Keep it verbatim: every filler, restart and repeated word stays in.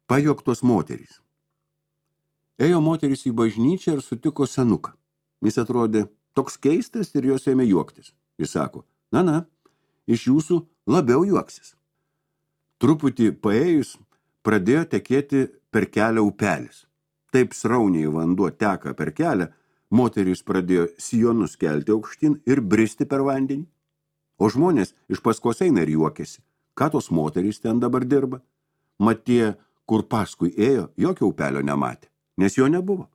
Pajuoktos moterys. Ėjo moteris į bažnyčią ir sutiko senuką. Jis atrodė toks keistas ir jos ėmė juoktis. Jis sako, na, na, iš jūsų labiau juoksis. Truputį paėjus pradėjo tekėti per kelią upelis. Taip srauniai vanduo teka per kelią, moterys pradėjo sijonus kelti aukštyn ir bristi per vandenį. O žmonės iš paskos eina ir juokėsi. Ką tos moterys ten dabar dirba? Mat tie, kur paskui ėjo, jokio upelio nematė, nes jo nebuvo.